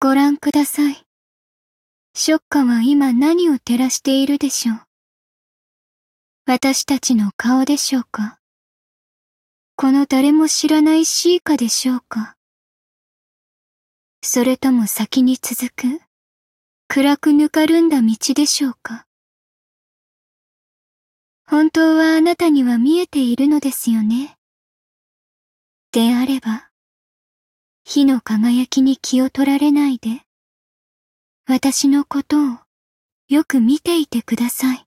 ご覧ください。ショッカは今何を照らしているでしょう。私たちの顔でしょうか。この誰も知らないシーカでしょうか。それとも先に続く、暗くぬかるんだ道でしょうか。本当はあなたには見えているのですよね。であれば、火の輝きに気を取られないで、私のことをよく見ていてください。